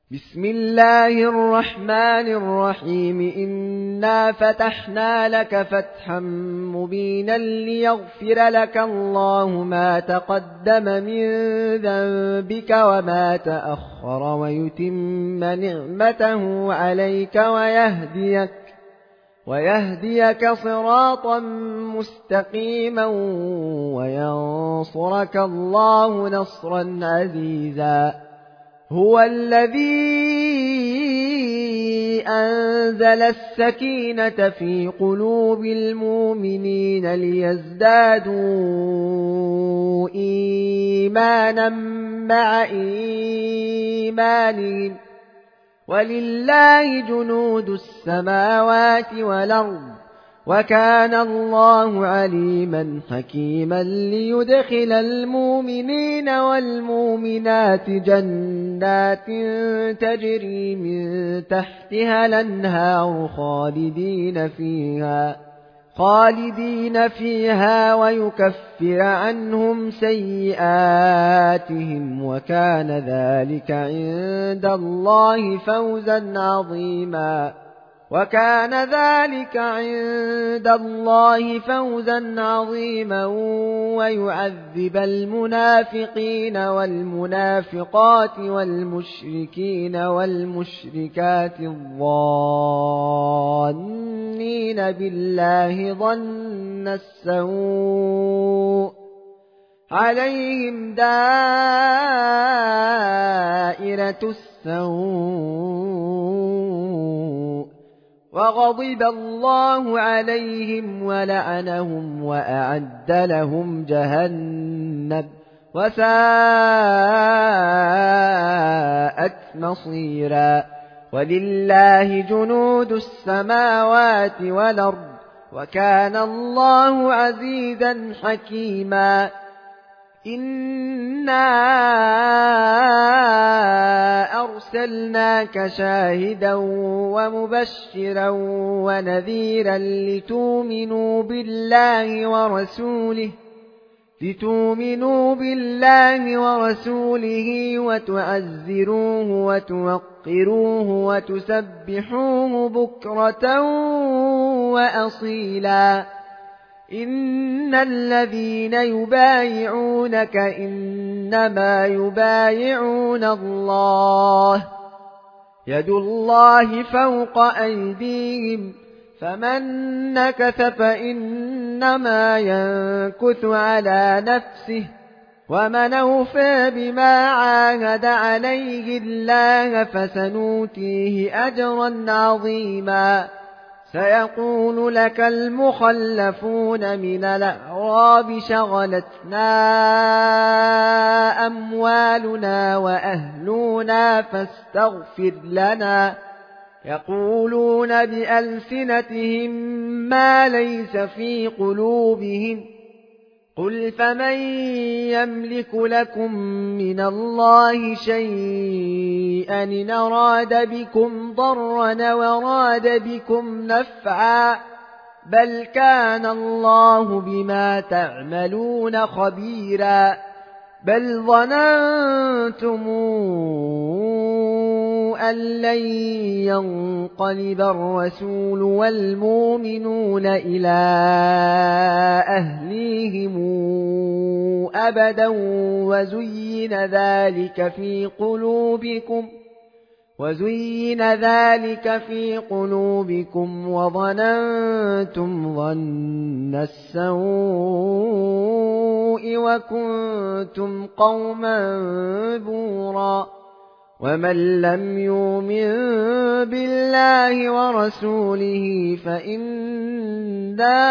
بسم الله الرحمن الرحيم. إنا فتحنا لك فتحا مبينا ليغفر لك الله ما تقدم من ذنبك وما تأخر ويتم نعمته عليك ويهديك صراطا مستقيما وينصرك الله نصرا عزيزا. هو الذي أنزل السكينة في قلوب المؤمنين ليزدادوا إيمانا مع إيمانهم ولله جنود السماوات والأرض وكان الله عليما حكيما. ليدخل المؤمنين والمؤمنات جنات تجري من تحتها الأنهار خالدين فيها ويكفر عنهم سيئاتهم وكان ذلك عند الله فوزا عظيما. ويعذب المنافقين والمنافقات والمشركين والمشركات الظانين بالله ظن السوء عليهم دائرة السوء وغضب الله عليهم ولعنهم وأعد لهم جهنم وساءت مصيرا. ولله جنود السماوات والأرض وكان الله عزيزا حكيما. إنا أرسلناك شاهدا ومبشرا ونذيرا لتؤمنوا بالله ورسوله وتعزروه وتوقروه وتسبحوه بكرة وأصيلا. إن الذين يبايعونك إنما يبايعون الله يد الله فوق أيديهم فمن نكث فإنما ينكث على نفسه ومن أوفى بما عاهد عليه الله فسنؤتيه أجرا عظيما. سيقول لك المخلفون من الأعراب شغلتنا أموالنا وأهلنا فاستغفر لنا. يقولون بألسنتهم ما ليس في قلوبهم. قل فمن يملك لكم من الله شيئا إن أراد بكم ضرا وراد بكم نفعا بل كان الله بما تعملون خبيرا. بل ظننتم أن لن ينقلب الرسول والمؤمنون إلى أهليهم أبدا وزين ذلك في قلوبكم وظننتم ظن السوء وكنتم قوما بورا. ومن لم يؤمن بالله ورسوله فإنا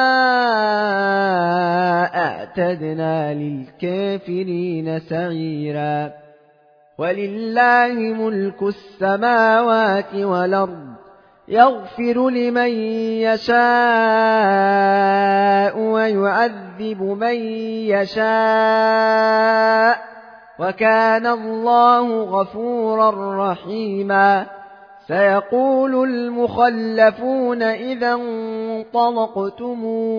أعتدنا للكافرين سعيرا. ولله ملك السماوات والأرض يغفر لمن يشاء ويعذب من يشاء وكان الله غفورا رحيما. سيقول المخلفون إذا انطلقتم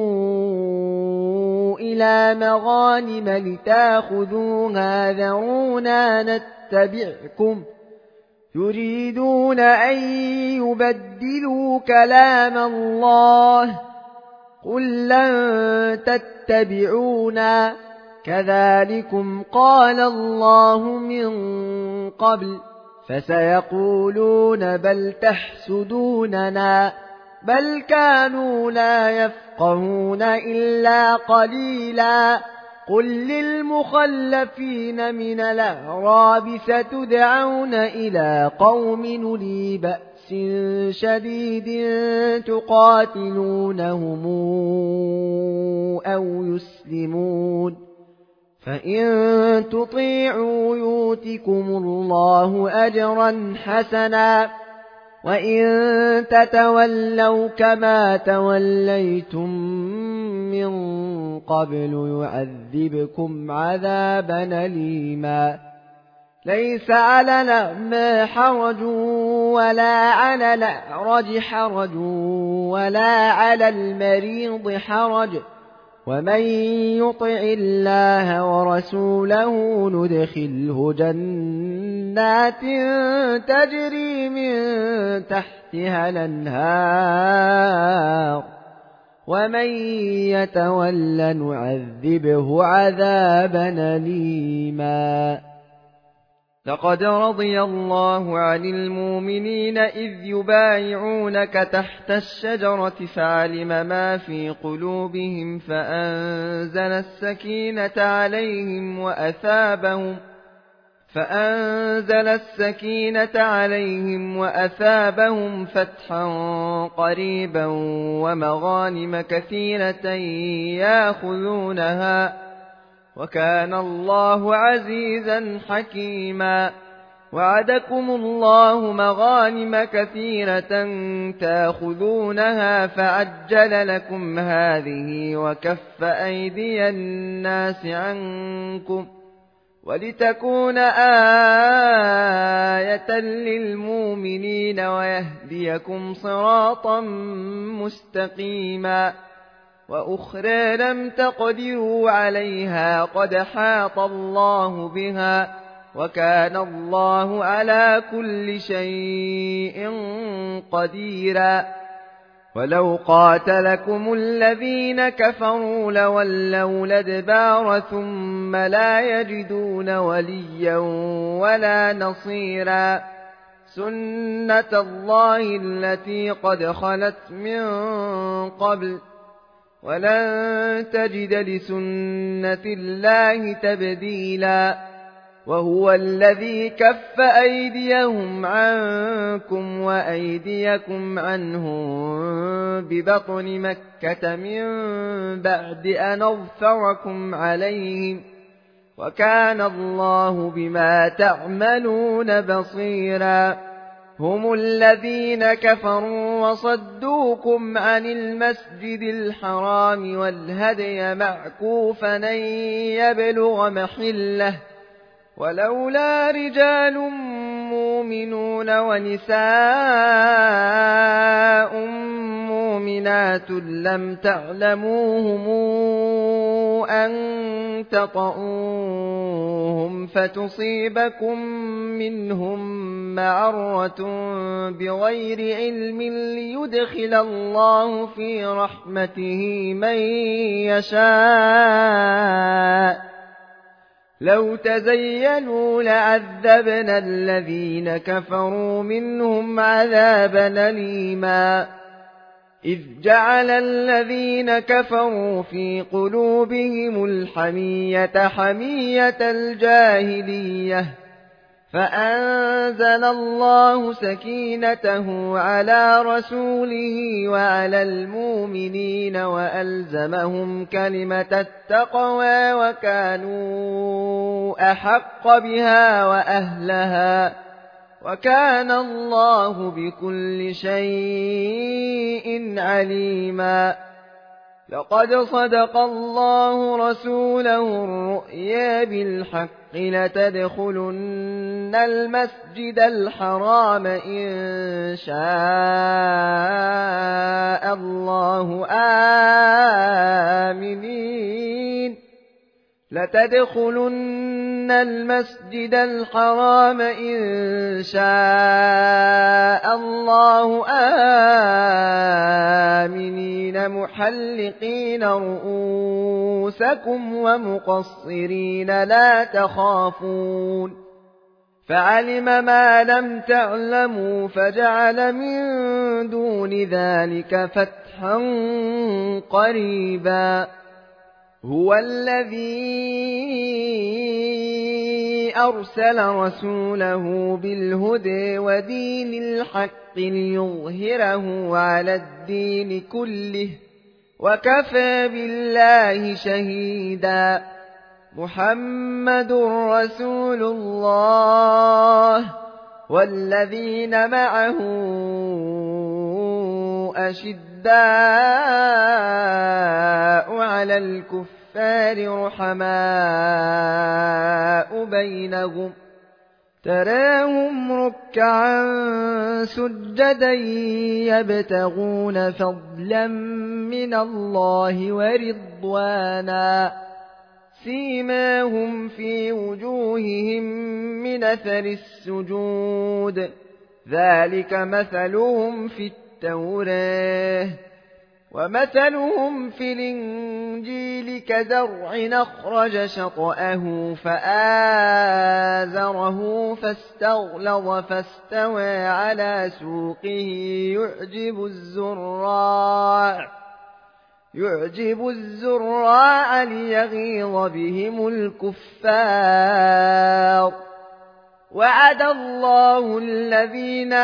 إلى مغانم لتاخذوها ذرونا نتبعكم يريدون أن يبدلوا كلام الله قل لن تتبعونا كذلكم قال الله من قبل فسيقولون بل تحسدوننا بل كانوا لا يفقهون إلا قليلا قل للمخلفين من الأعراب ستدعون إلى قوم أولي بأس شديد تقاتلونهم أو يسلمون فإن تطيعوا يؤتكم الله أجرا حسنا وإن تتولوا كما توليتم من قبل يعذبكم عذابا أليما ليس على الأعمى حرج ولا على الأعرج حرج ولا على المريض حرج ومن يطع الله ورسوله ندخله جنات تجري من تحتها الأنهار ومن يتول نعذبه عذابا أليما لقد رضي الله عن المؤمنين إذ يبايعونك تحت الشجرة فعلم ما في قلوبهم فأنزل السكينة عليهم وأثابهم فتحا قريبا ومغانم كثيرة يأخذونها وكان الله عزيزا حكيما وعدكم الله مغانم كثيرة تأخذونها فعجل لكم هذه وكف أيدي الناس عنكم ولتكون آية للمؤمنين ويهديكم صراطا مستقيما وأخرى لم تقدروا عليها قد حاط الله بها وكان الله على كل شيء قديرا ولو قاتلكم الذين كفروا لولوا الأدبار ثم لا يجدون وليا ولا نصيرا سنة الله التي قد خلت من قبل ولن تجد لسنة الله تبديلا وهو الذي كف أيديهم عنكم وأيديكم عنهم ببطن مكة من بعد أن أظفركم عليهم وكان الله بما تعملون بصيرا هم الذين كفروا وصدوكم عن المسجد الحرام والهدي معكوفا أن يبلغ محله ولولا رجال مؤمنون ونساء مؤمنات لم تعلموهم أن تطؤوهم فتصيبكم منهم معرة بغير علم ليدخل الله في رحمته من يشاء لو تزينوا لعذبنا الذين كفروا منهم عذابا أليما إذ جعل الذين كفروا في قلوبهم الحمية حمية الجاهلية فأنزل الله سكينته على رسوله وعلى المؤمنين وألزمهم كلمة التقوى وكانوا أحق بها وأهلها وكان الله بكل شيء عليما لقد صدق الله رسوله الرؤيا بالحق لتدخلن المسجد الحرام إن شاء الله آمنين لتدخلن المسجد الحرام إن شاء الله آمنين محلقين رؤوسكم ومقصرين لا تخافون فعلم ما لم تعلموا فجعل من دون ذلك فتحا قريبا هو الذي أرسل رسوله بالهدى ودين الحق ليظهره على الدين كله وكفى بالله شهيدا محمد رسول الله والذين معه أشداء على الكفار رحماء بينهم تراهم ركعا سجدا يبتغون فضلا من الله ورضوانا سيماهم في وجوههم من أثر السجود ذلك مثلهم في التوراة ومثلهم في الإنجيل كزرع أخرج شطأه فآزره فاستغلظ فاستوى على سوقه يعجب الزراع ليغيظ بهم الكفار وعد الله الذين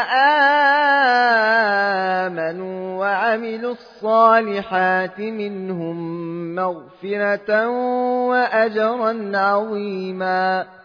آمنوا وعملوا الصالحات منهم مغفرة وأجرا عظيما